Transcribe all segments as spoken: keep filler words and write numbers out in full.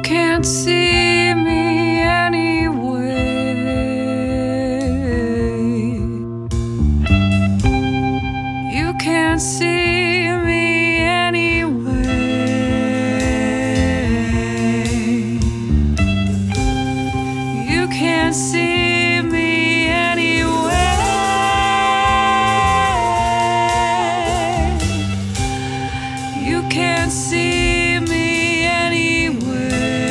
can't see me anyway. You can't see me anyway. You can't see me anyway. You can't see me anyway.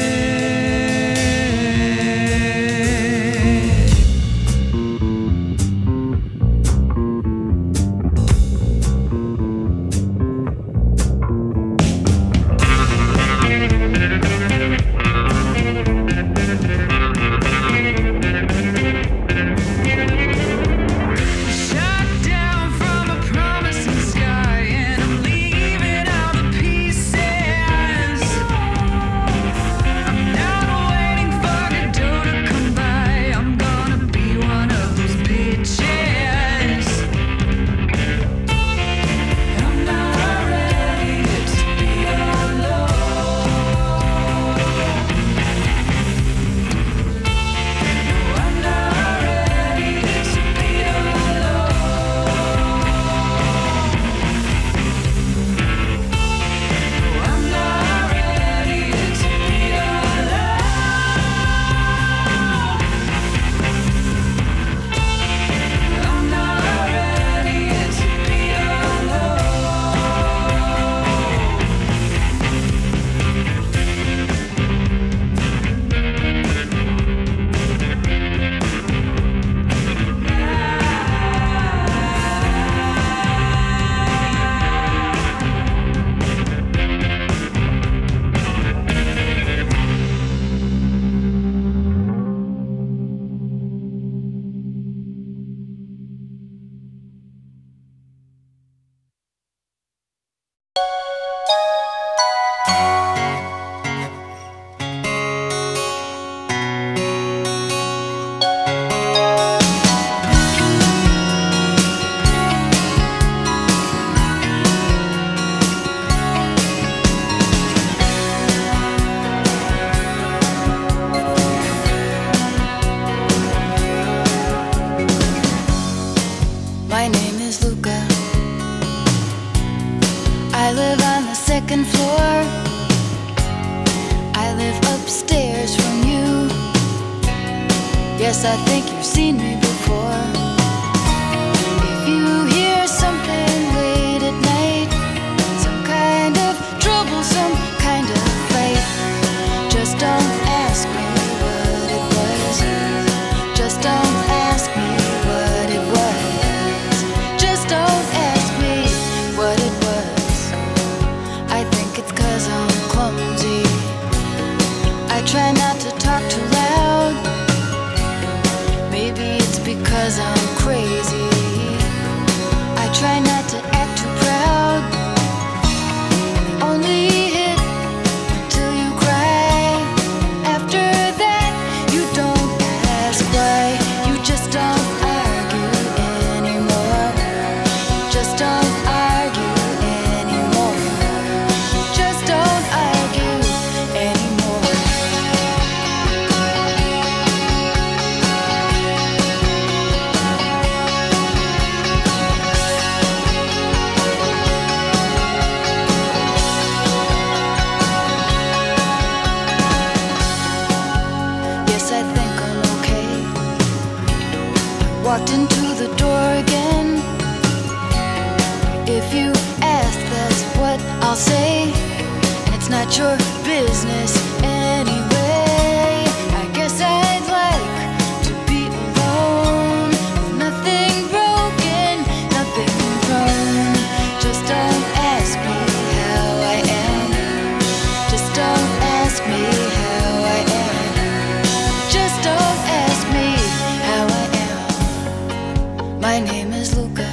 Shot down from a promising sky, and I'm leaving all the pieces. I'm not waiting for Godot to come by. I'm gonna be one of those bitches. I'm not ready to be alone. No, I'm not ready to be alone. No, I'm not ready to be alone. I'm not ready to be My name is Luca. I live on the second floor. I live upstairs from you. Yes, I think you've seen me before. If you hear something late at night, some kind of trouble, some kind of fight, just don't ask me what it was. Just don't ask me what it was. Just don't ask me what it was. I think it's 'cause I'm clumsy. I try not to talk too loud. Maybe it's because I'm crazy. I try not to act too proud. Only hit till you cry. After that, you don't ask why. You just don't argue anymore. Just don't argue anymore. Just don't argue anymore. Yes, I think I'm okay. Walked into the door again. If you ask, that's what I'll say. And it's not your business anyway. I guess I'd like to be alone. Nothing broken, nothing wrong. Just don't ask me how I am. Just don't ask me how I am. Just don't ask me how I am. My name is Luca.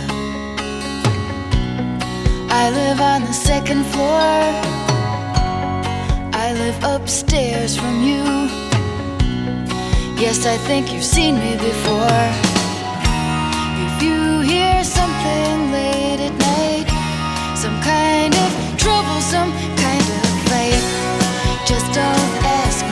I live on the second floor. I live upstairs from you. Yes, I think you've seen me before. If you hear something late at night, some kind of trouble, some kind of fight, just don't ask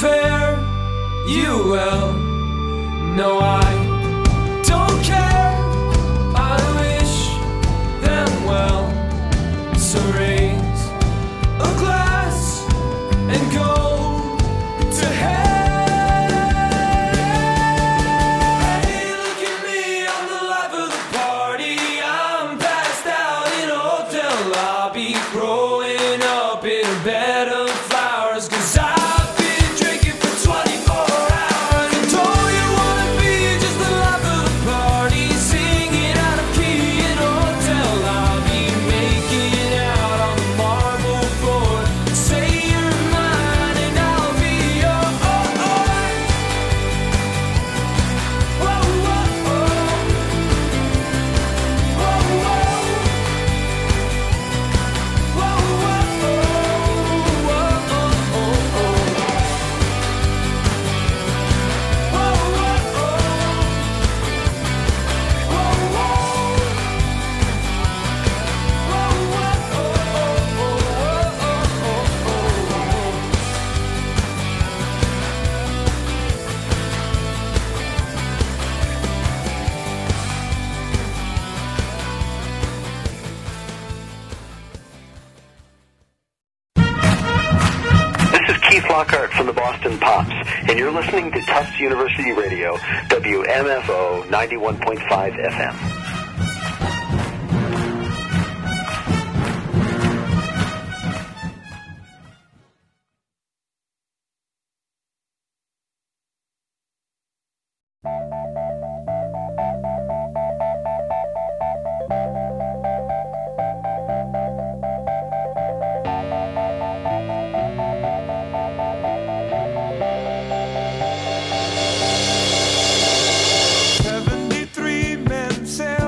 fare you well. No, I don't care, I wish them well. So raise a glass and go to hell. Hey, look at me, I'm the life of the party. I'm passed out in a hotel lobby, growing up in a bed of flowers, 'cause I've been drinking for twenty-four hours. And don't you wanna be just the life of the party, singing out of key in a hotel lobby, making out on the marble floor. Say you're mine and I'll be yours. Whoa, whoa, whoa. Whoa, whoa. Whoa, whoa, whoa. Whoa, oh, oh, oh. Whoa, whoa, oh. Whoa, whoa. Whoa, whoa, oh, oh, oh, oh, oh, oh. This is Keith Lockhart from the Boston Pops, and you're listening to Tufts University Radio, W M F O ninety-one point five F M. Seventy-three men said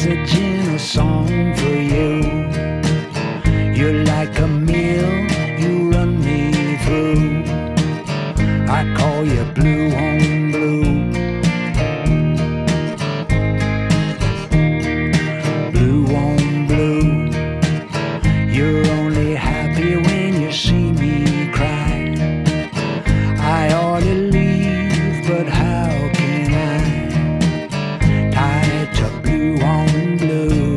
message in a song for you. You're like a meal, you run me through. I call you blue on blue. Blue on blue. You're only happy when you see me cry. I ought to leave, but how can I? Tied to blue on blue.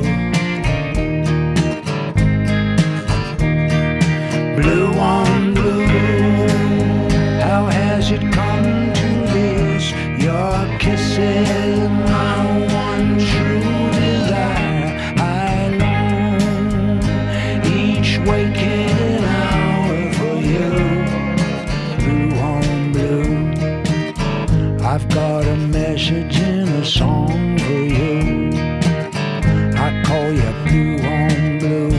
Blue on blue. How has it come to this? Your kisses, my one true desire. I long each waking hour for you. Blue on blue. I've got a message in a song for you. I call you blue on blue.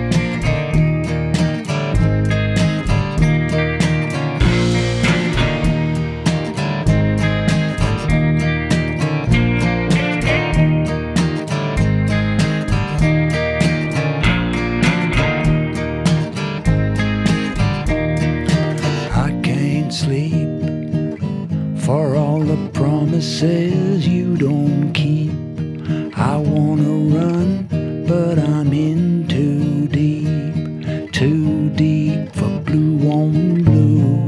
I can't sleep for all the promises you don't keep. I wanna run, but I'm in too deep, too deep for blue on blue.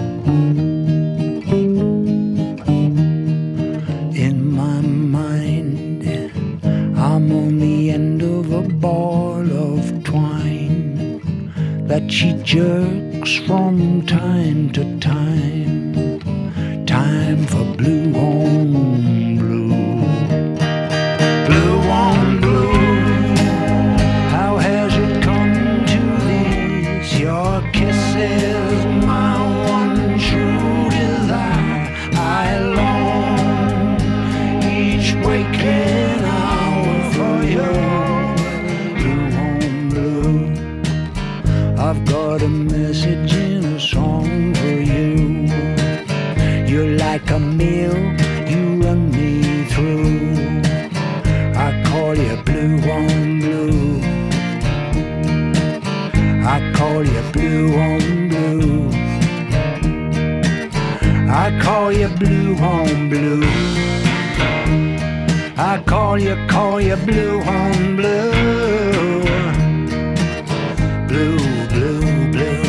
In my mind, I'm on the end of a ball of twine that she jerks from time to time. Time for blue on blue. Blue on blue. How has it come to this? Your kisses, my one true desire. I long each waking hour for you. Blue on blue. I've got a message in a song for you. You're like a meal, you run me through. I call you blue on blue. I call you blue on blue. I call you blue on blue. I call you, call you blue on blue. Blue, blue, blue.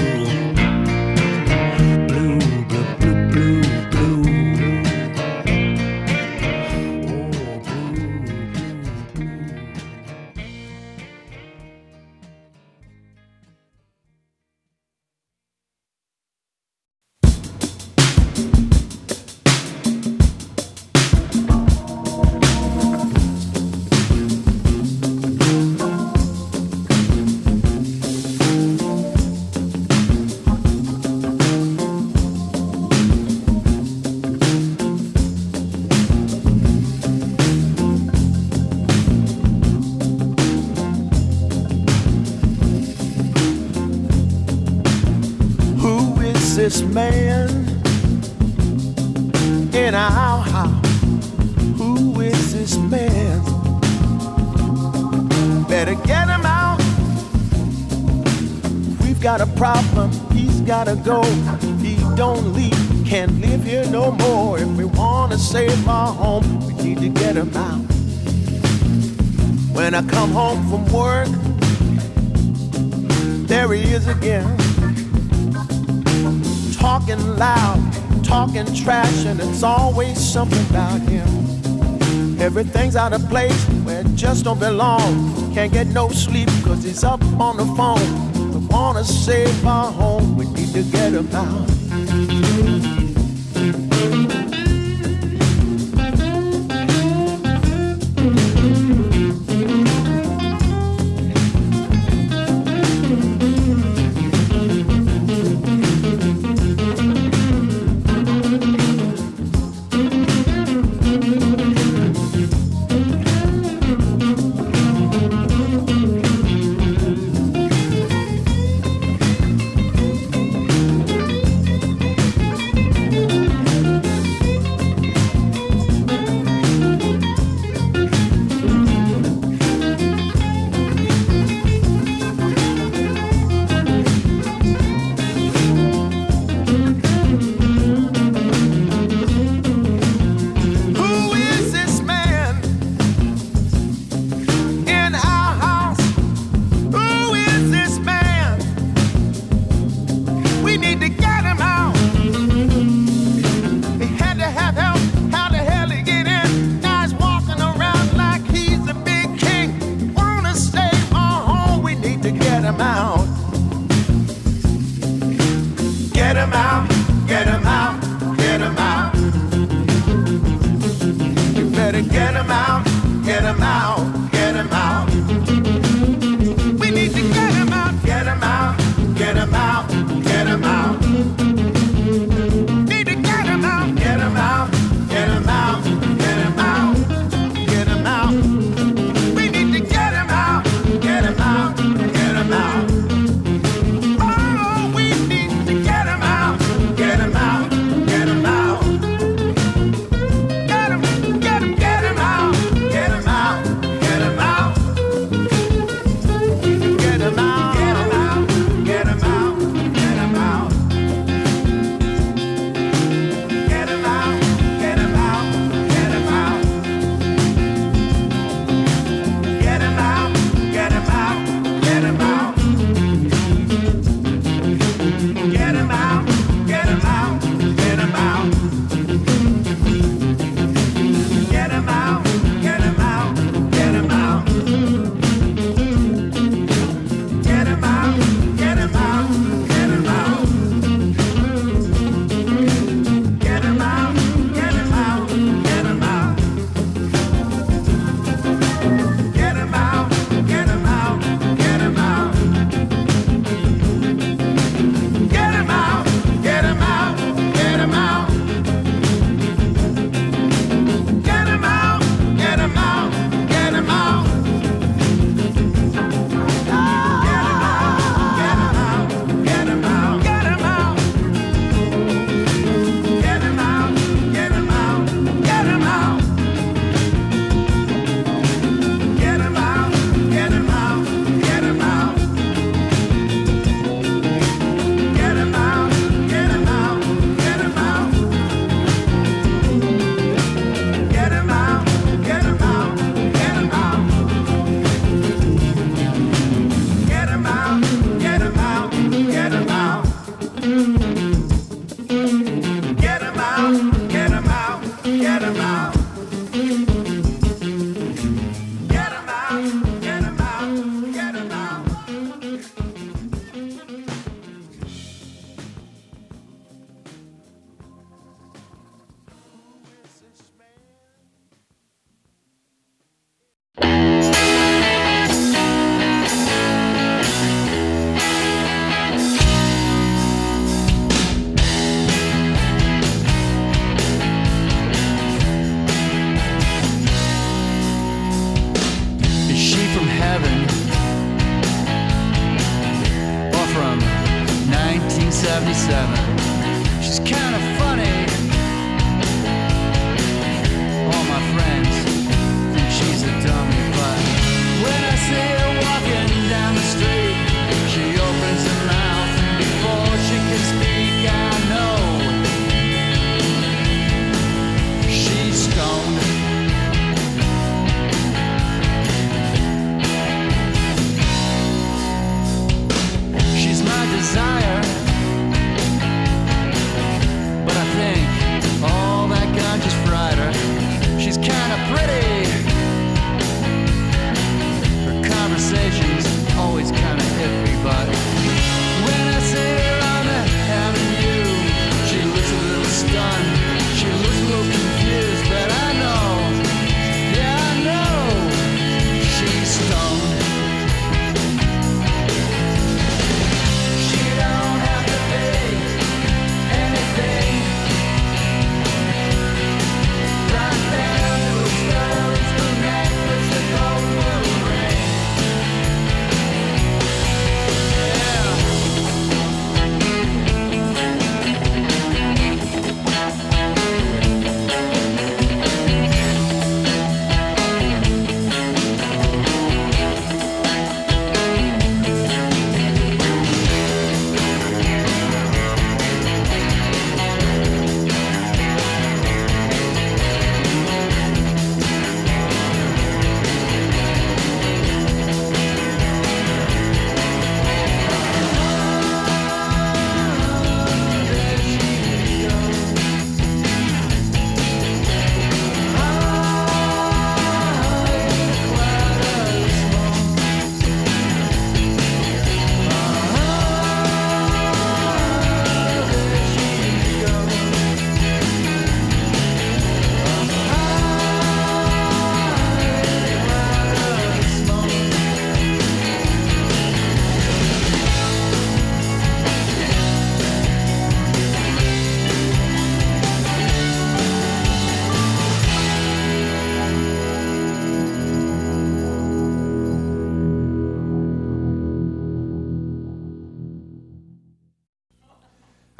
This man in our house, who is this man? Better get him out. We've got a problem, he's gotta go. He don't leave, can't live here no more. If we wanna save our home, we need to get him out. When I come home from work, there he is again. Talking loud, talking trash, and it's always something about him. Everything's out of place where it just don't belong. Can't get no sleep cause he's up on the phone. We wanna save our home, we need to get him out. him out, get him out. We need to get him out, get him out, get him out, get him out. Need to get him out, get him out, get him out, get him out, get him out. We need to get him out, get him out, get him out. Oh, we need to get him out, get him out, get him out. Get him, get him, get him out, get him out, get him out. Get him out, get him out, get him out, get him out. Get him out, get him out, get him out. Get him out, get him out, get him out. Get him out, get him out, get him out. Get him out, get him out, get him out. Get him out, get him out, get him out. Get him out, get him out, get him out. Get him out, get him out, get him out. Get him out, get him out, get him out. Get him out, get him out, get him out. Get him out, get him out, get him out. Get him out, get him out, get him out. Get him out, get him out, get him out. Get him out, get him out, get him out. Get him out, get him out, get him out. Get him out, get him out, get him out. Get him out, get him out, get him out. Get him out, get him out, get him out. Is she from heaven or from nineteen seventy-seven? She's kind of funny. All my friends think she's a dummy, but when I see her walking down the street, she opens her mouth and before she can speak, I know she's stoned. She's my desire.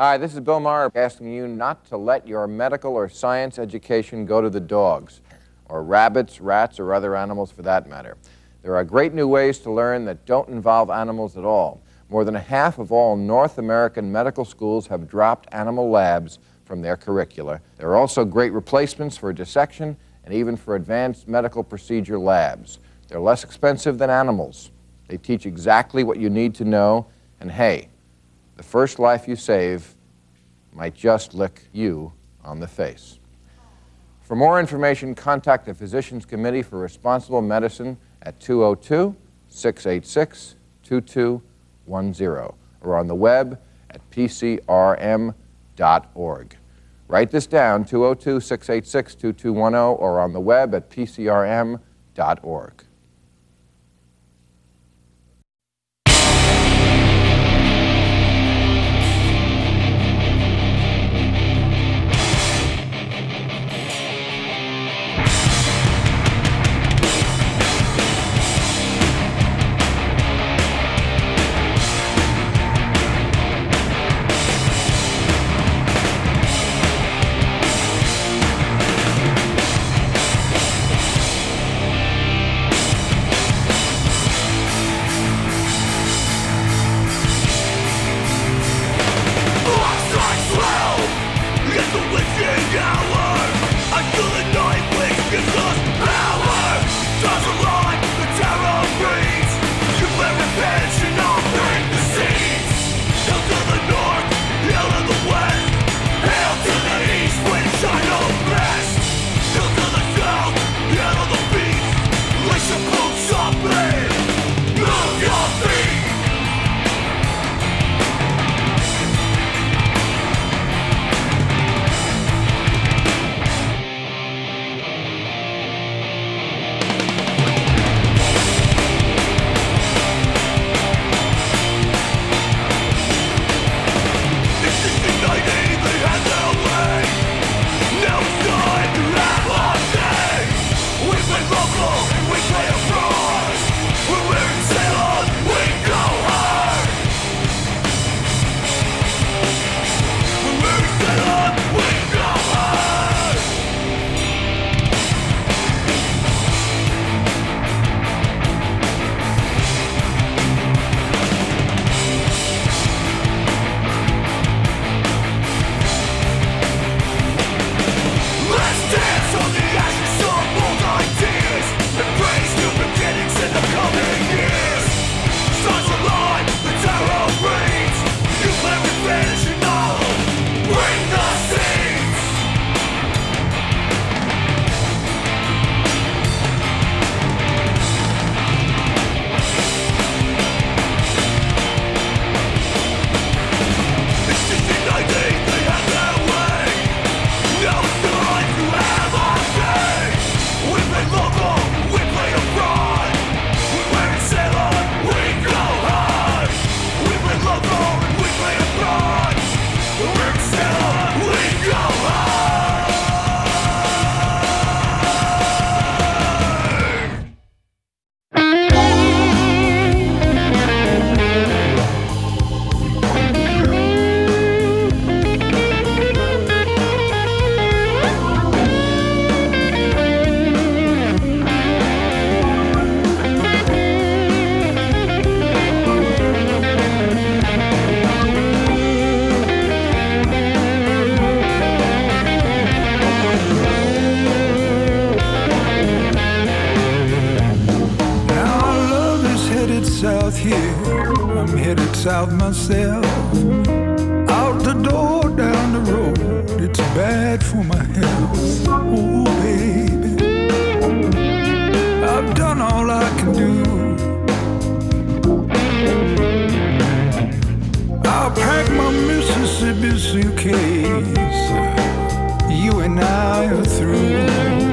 Hi, this is Bill Maher asking you not to let your medical or science education go to the dogs, or rabbits, rats, or other animals for that matter. There are great new ways to learn that don't involve animals at all. More than half of all North American medical schools have dropped animal labs from their curricula. There are also great replacements for dissection and even for advanced medical procedure labs. They're less expensive than animals. They teach exactly what you need to know, and hey, the first life you save might just lick you on the face. For more information, contact the Physicians Committee for Responsible Medicine at two oh two, six eight six, two two one zero or on the web at P C R M dot org. Write this down, two oh two, six eight six, two two one zero or on the web at P C R M dot org. South myself, out the door, down the road, it's bad for my health. Oh baby, I've done all I can do. I'll pack my Mississippi suitcase, you and I are through.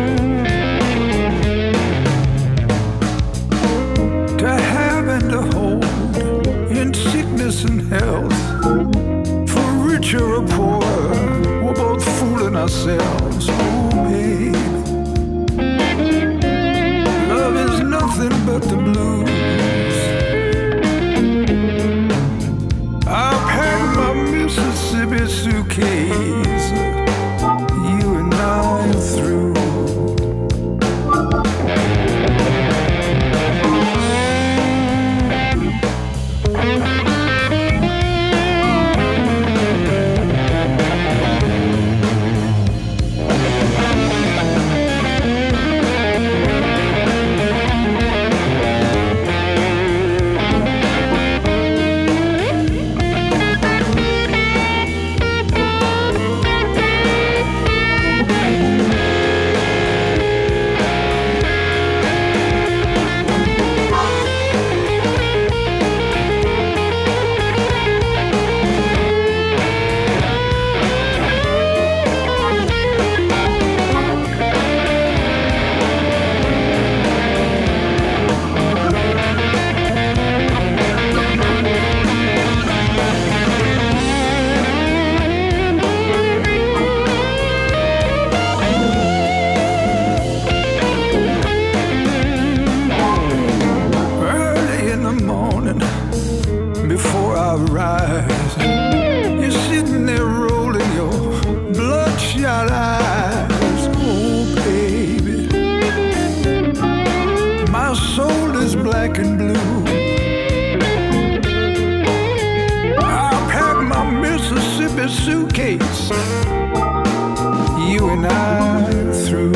To have and to hold, in sickness and health, for richer or poorer, we're both fooling ourselves. Oh, babe, rise. You're sitting there rolling your bloodshot eyes. Oh, baby, my soul is black and blue. I'll pack my Mississippi suitcase. You and I are through.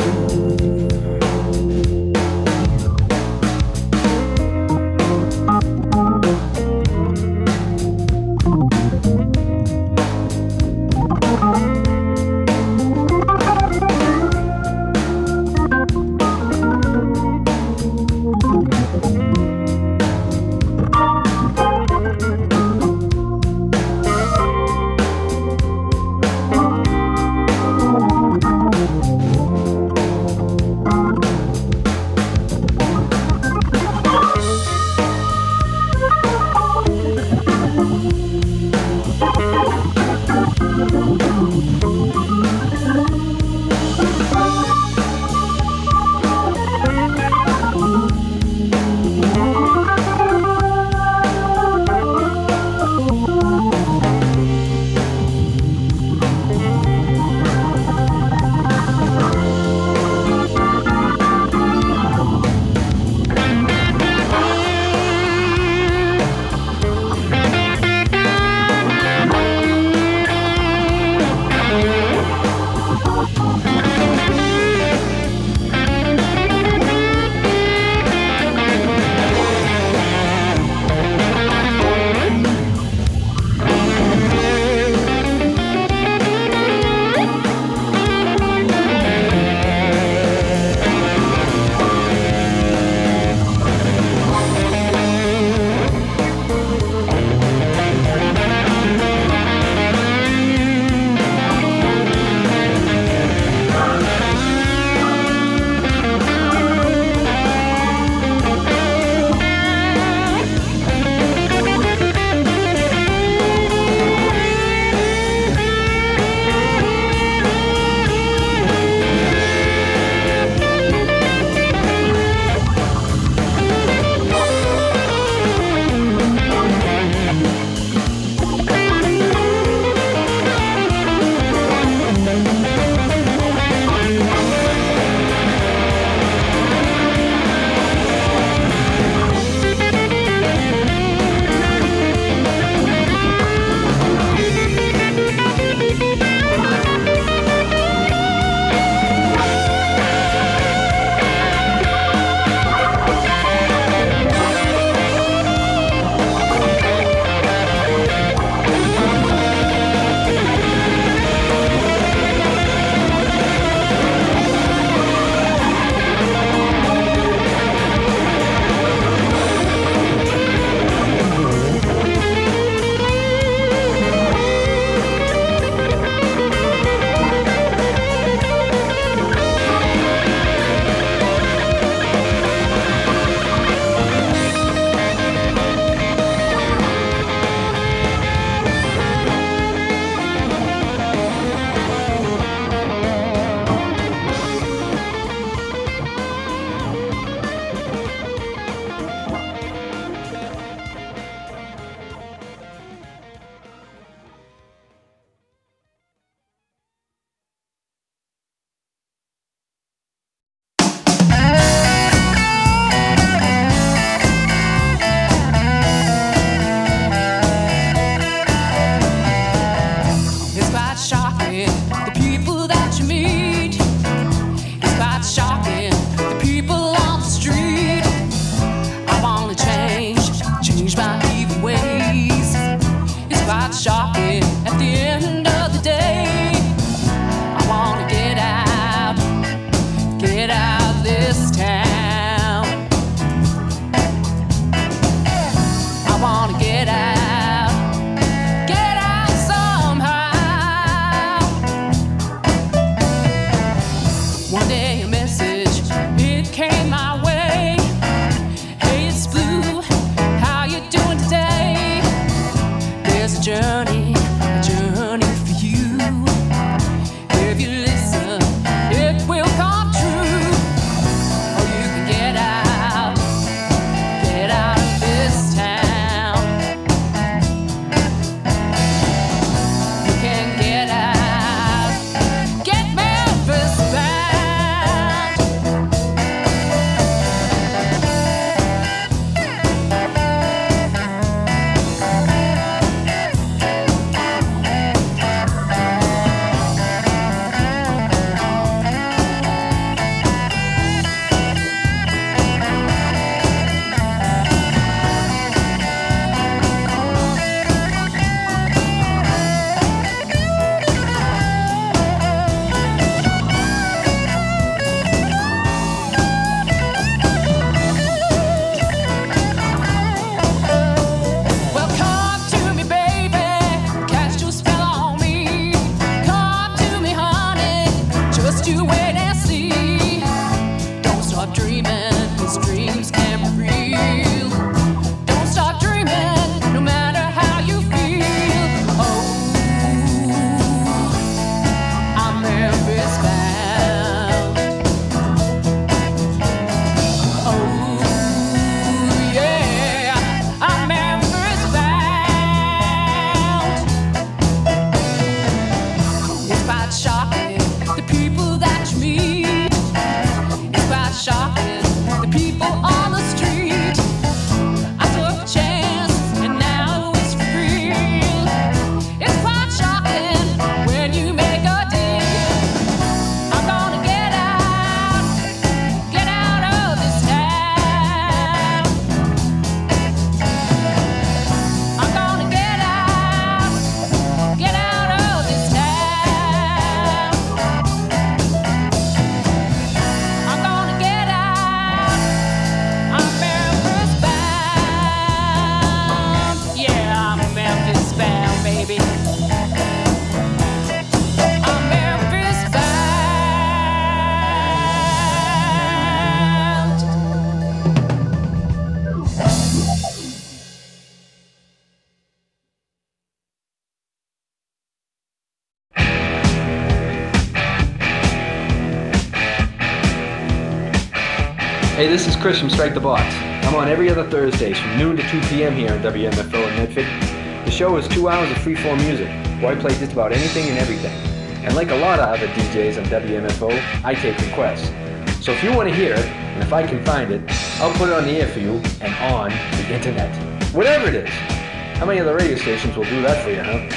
Hey, this is Chris from Strike the Box. I'm on every other Thursdays from noon to two p m here on W M F O in Medford. The show is two hours of free-form music, where I play just about anything and everything. And like a lot of other D Js on W M F O, I take requests. So if you want to hear it, and if I can find it, I'll put it on the air for you and on the internet. Whatever it is. How many other radio stations will do that for you, huh?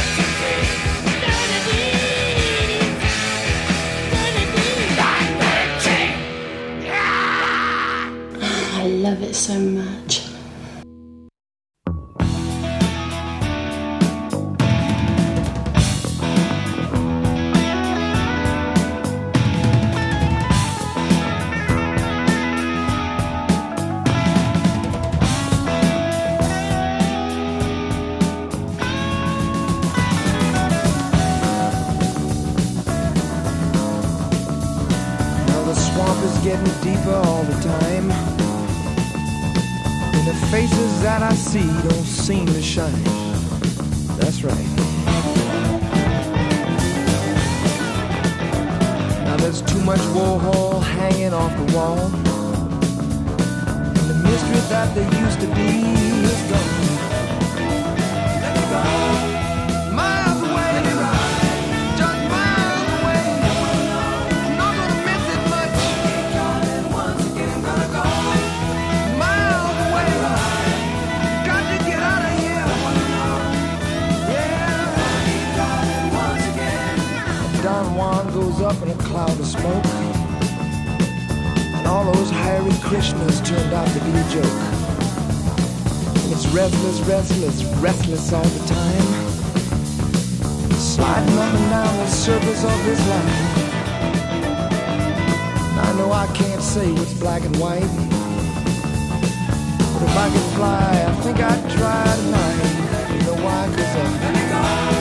I love it so much. Getting deeper all the time, and the faces that I see don't seem to shine. That's right. Now there's too much Warhol hanging off the wall, and the mystery that there used to be is gone. Let it go. Miles away, just miles away. I'm not gonna miss it much. Don Juan goes up in a cloud of smoke, and all those Hare Krishnas turned out to be a joke. And it's restless, restless, restless all the time, sliding up and down the surface of this life. And I know I can't say what's black and white, but if I could fly, I think I'd try tonight. You know why? 'Cause I'm gonna go.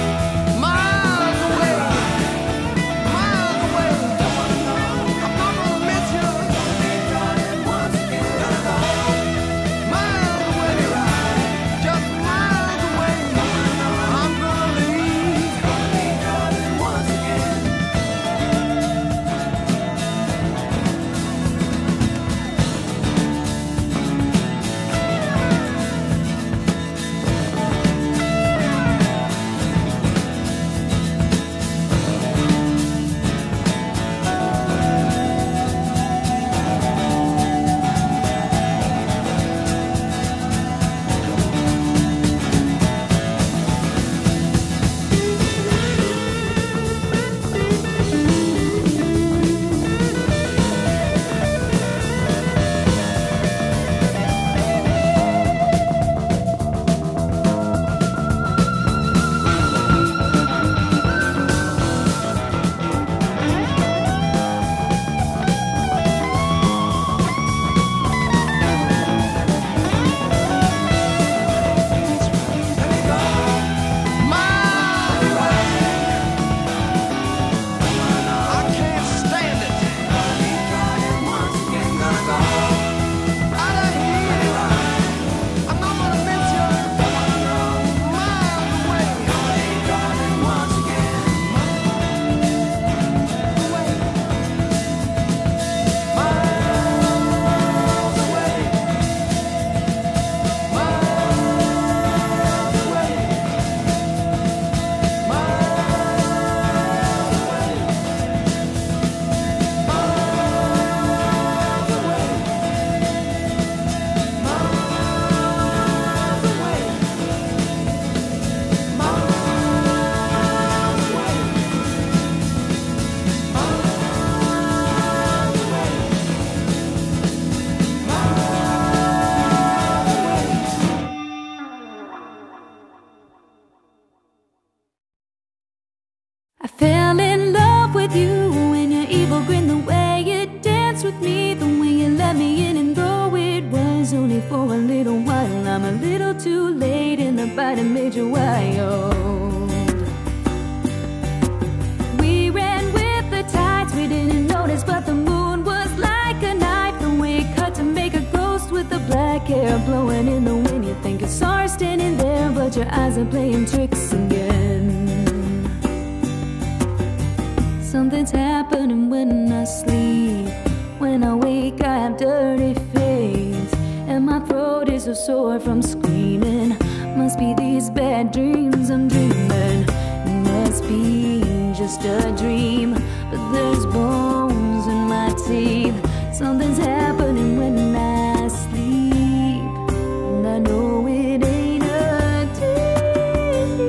When I wake, I have dirty face, and my throat is so sore from screaming. Must be these bad dreams I'm dreaming. Must be just a dream, but there's bones in my teeth. Something's happening when I sleep, and I know it ain't a dream.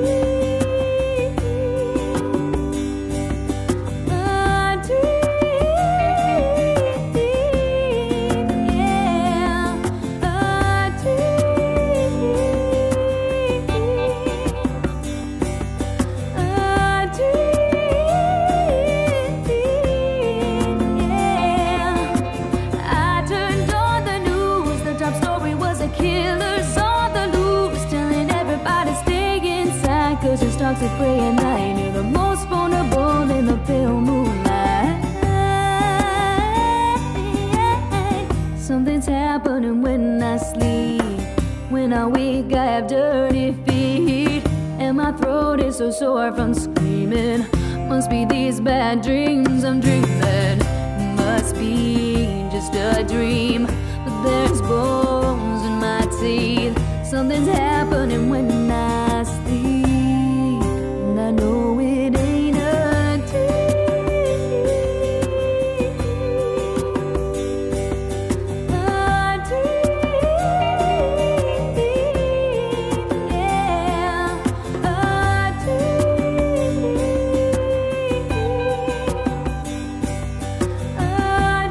A dream, yeah, a dream, a dream, yeah. I turned on the news, the top story was a killer's on the loose, telling everybody stay inside, cause it's toxic prey at night. You're the most vulnerable in the pale moonlight. Something's happening when I sleep. When I wake, I have dirty feet, and my throat is so sore from screaming. Must be these bad dreams I'm dreaming. Must be just a dream, but there's bones in my teeth. Something's happening when I sleep, and I know it ain't a dream. A dream, yeah, a dream, a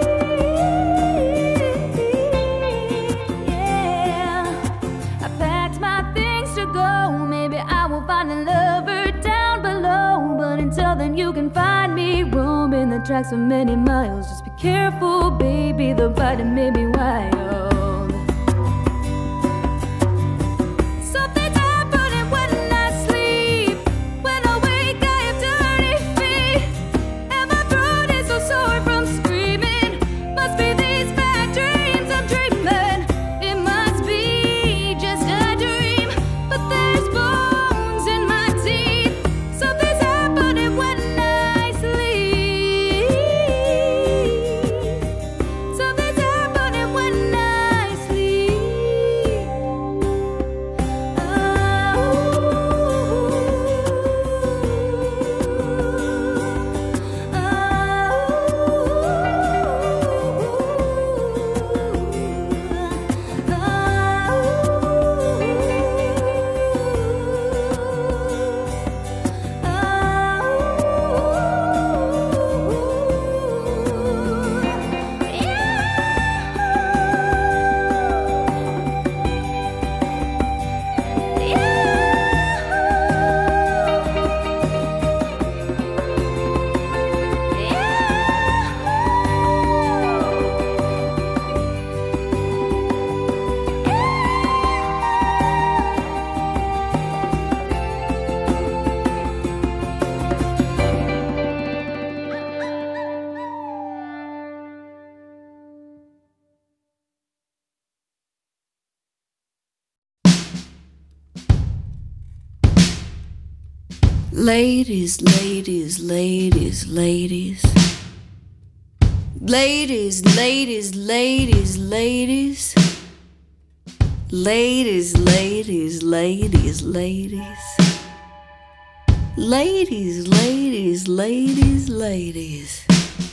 dream, yeah. I packed my things to go. Maybe I will find a lover down below, but until then you can find me roaming the tracks for many miles. Just be careful, baby, the fighting may be wild. Something's happening when I sleep. When I wake, I have dirty feet, and my throat is so sore from screaming. Must be these bad dreams I'm dreaming. It must be just a dream, but there's bones in my teeth. Something's happening when I sleep. Something's happening when I sleep. Ladies, ladies, ladies, ladies. Ladies, ladies, ladies, ladies. Ladies, ladies, ladies, ladies. Ladies, ladies, ladies, ladies.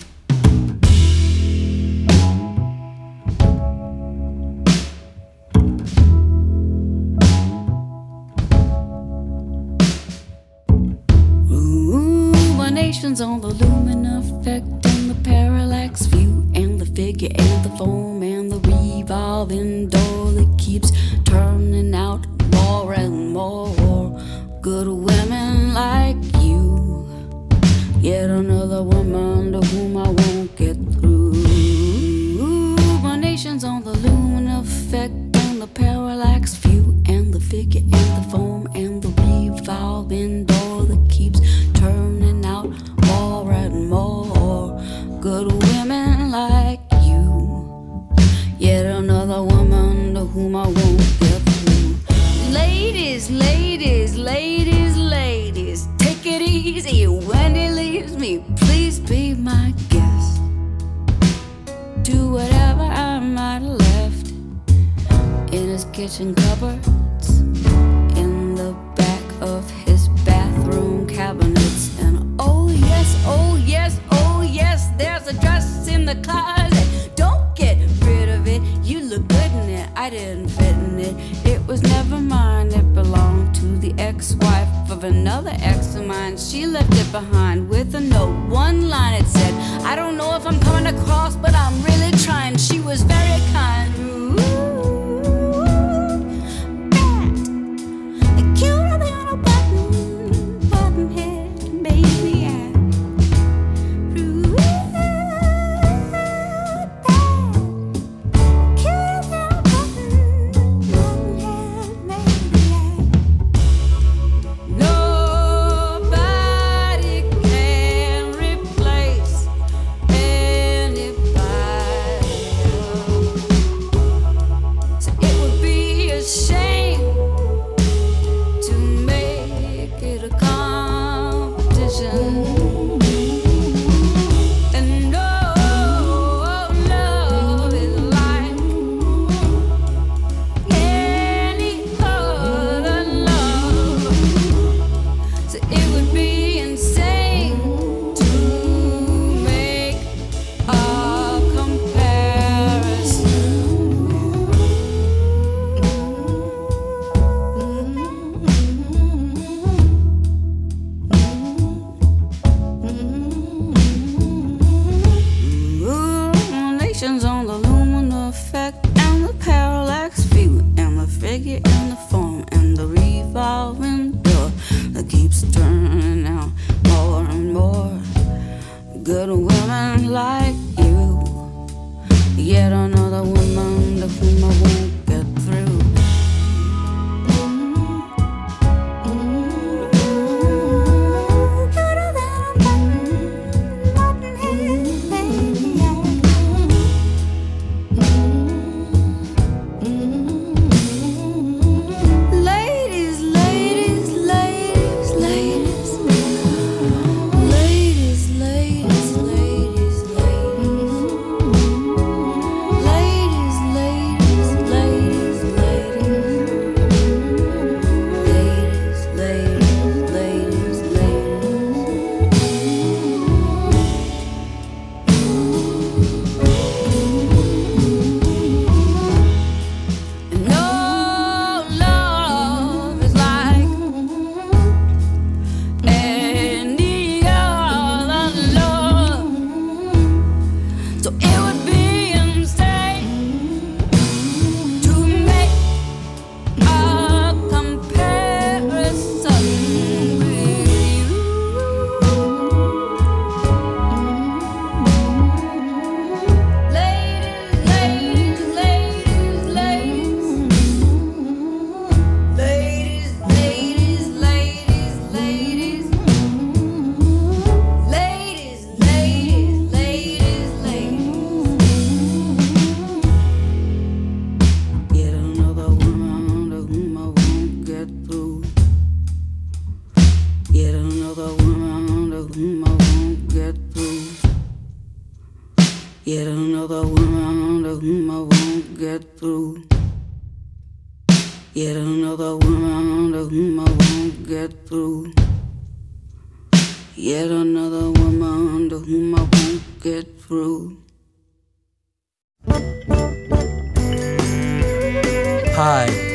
Ruminations on the lumen effect and the parallax view and the figure and the foam and the revolving door that keeps turning out more and more good women like you. Yet another woman to whom I won't get through. Ruminations on the lumen effect and the parallax view and the figure and the foam and the revolving door that keeps turning out more and more good women like you. Yet another woman to whom I won't get through. Ladies, ladies, ladies, ladies, take it easy when he leaves me. Please be my guest. kitchen cupboards, in the back of his bathroom cabinets. And oh yes, oh yes, oh yes, there's a dress in the closet. Don't get rid of it, you look good in it. I didn't fit in it, it was never mine. It belonged to the ex-wife of another ex of mine. She left it behind with a note, one line it said, I don't know if I'm coming across, but I'm really trying. She was very kind. Ooh, bad, cuter than a button, button head, baby. Yeah. Ooh, bad, cuter than a button, button head, baby. Yeah. Nobody can replace anybody else. So it would be a shame to make it a competition. And no love is like any other love. So it would be insane to make a comparison. Nations on the luminous effect and the parallax view and the figure and the form and the revolving door that keeps turning out more and more. Good women like you, yet another woman to whom I won't get through. Cuter than a button, button head, baby. Ladies, ladies, ladies, ladies. Ladies, ladies, ladies, ladies. Ladies, ladies, ladies, ladies. Ladies, ladies, ladies, ladies. No love is like any other love. So it would be insane to make a comparison with you. Ladies, ladies, ladies, ladies. Ladies, ladies, ladies, ladies. Ladies, ladies, ladies, ladies. Yet another woman to whom I won't get through. Yet another woman to whom I won't get through. Yet another woman to whom I won't get through. Yet another woman to whom I won't get through. Yet another woman to whom I won't get through. Hi,